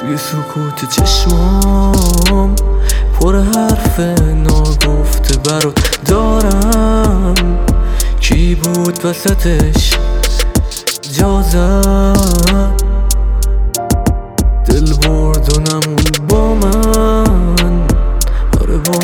توی سکوت چشمام پر حرف ناگفته برات دارم. کی بود وسطش جا زد، دل برد و نموند با من، آره با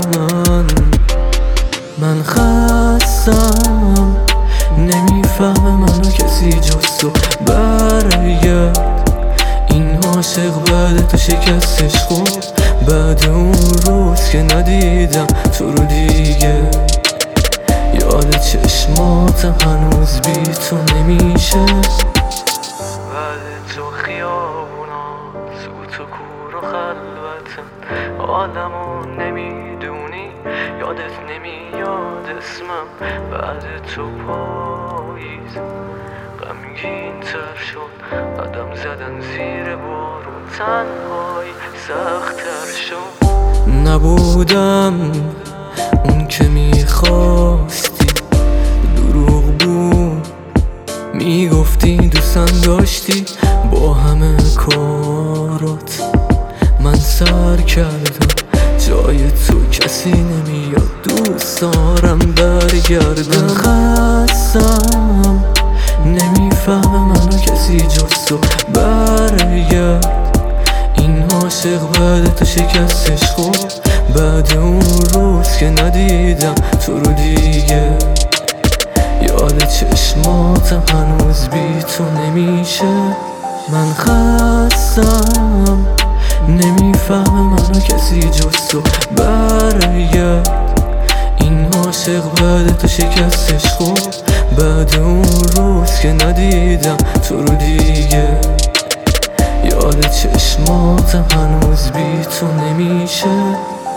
من خستم، نمیفهمه منو کسی جز تو. برگرد، این عاشق بعد تو شکستش خب، بعد اون روز که ندیدم تو رو دیگه. یاد چشماتم هنوز بی تو نمیشه. بعد تو خیابونا سوت و کور و خلوتم، آدمو نمیدونی، یادت نمیاد اسمم. بعد تو پاییز غمگین تر شد، قدم زدن زیر بارون، تنهایی سخت تر شد. نبودم اون که میخواستی، دروغ بود میگفتی دوستم داشتی. با همه کارات من سر کردم، جای تو کسی نمیاد، دوست دارم برگردم. خستم، نمیفهمه منو کسی جز تو. برگرد، این عاشق بعد تو شکستش خب، بعد اون روز که ندیدم تو رو دیگه. یاد چشماتم هنوز بی تو نمیشه. من خستم، نمیفهمه منو کسی جز تو. برگرد، این عاشق بعد تو شکستش خب، بعد اون روز که ندیدم تو رو دیگه. یاد چشماتم هنوز بی تو نمیشه.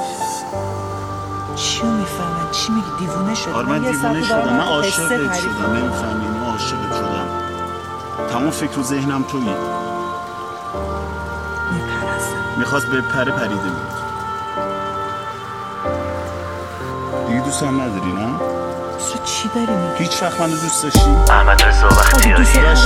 چیو میفهمن؟ چی میگی؟ دیوونه شدی؟ آره من دیوونه شدم، من عاشقت شدم، نمیفهمی؟ من عاشقت شدم، تمام فکر و ذهنم تویی. میپرستم، میخواست به پره پریده بود دیگه. دوستم نداری نه؟ تو چی داری میگی؟ هیچ وقت منو دوست داشتی؟ احمد رضا بختیاری